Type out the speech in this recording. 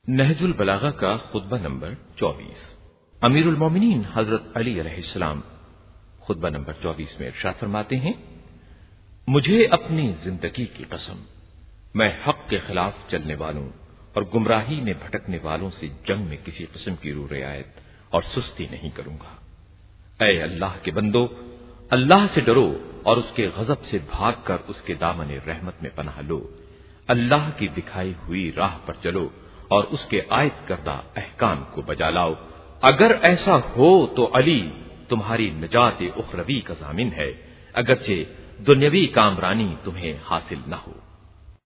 नहजुल बलागा का खुतबा नंबर 24। अमीरुल मोमिनीन हजरत अली अलैहिस्सलाम खुतबा नंबर 24 में इरशाद फरमाते हैं, मुझे अपनी जिंदगी की कसम, मैं हक के खिलाफ चलने वालों और गुमराही में भटकने वालों से जंग में किसी किस्म की रू रियायत और सुस्ती नहीं करूंगा। ऐ अल्लाह के बंदो, अल्लाह से डरो और उसके गजब से भागकर उसके दामन रहमत में पनाह लो। अल्लाह की दिखाई हुई राह पर चलो और उसके आयत करदा अहकाम को बजा लाओ। अगर ऐसा हो तो अली तुम्हारी निजात उखरवी का जामिन है, अगरचे दुन्यवी कामरानी तुम्हें हासिल न हो।